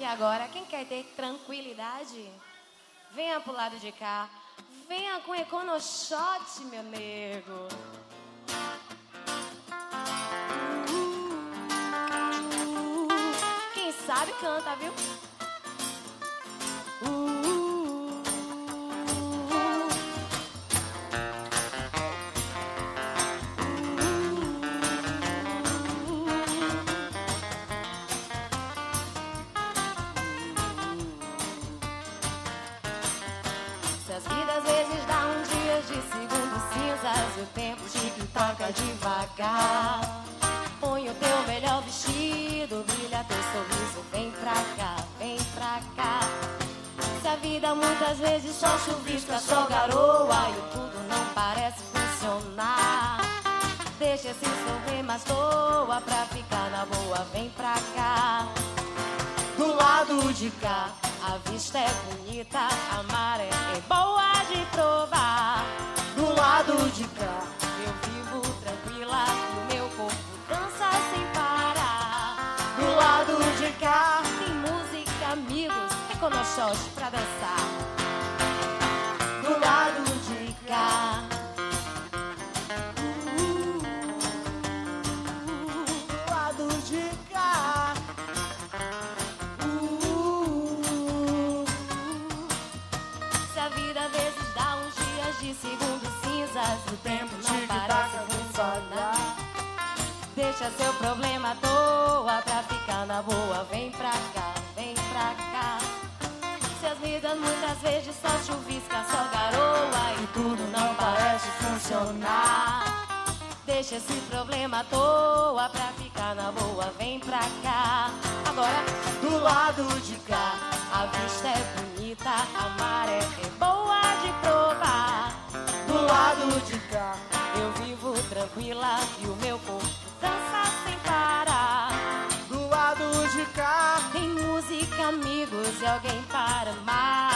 agora, quem quer ter tranquilidade, venha pro lado de cá. Venha com Econoshot, meu nego. Quem sabe canta, viu? Se as vidas às vezes dá dias de segundos cinzas, o tempo tic-toca devagar. Põe o teu melhor vestido, brilha teu sorriso, vem pra cá, vem pra cá. Se a vida muitas vezes só chuvisca, só garoa e tudo não parece funcionar, deixa esses problemas toa pra ficar na boa, vem pra cá. Do lado de cá, a vista é bonita, a maré é boa de provar. Do lado de cá, eu vivo tranquila e o meu corpo dança sem parar. Do lado de cá, tem música, amigos, Econoshot pra dançar. Do lado de cá, do lado de cá. Se a vida às vezes dá uns dias de segundos cinzas, o tempo não parece funcionar, deixa seu problema à toa pra ficar na boa, vem pra cá, vem pra cá. Se as vidas muitas vezes só chuvisca, só garoa e tudo não parece funcionar, deixa esse problema à toa pra ficar na boa, vem pra cá. Agora, do lado de cá, a vista é bonita, a maré é boa de provar. Do lado de cá, eu vivo tranquila e o meu corpo dança sem parar. Do lado de cá, tem música, amigos e alguém para amar.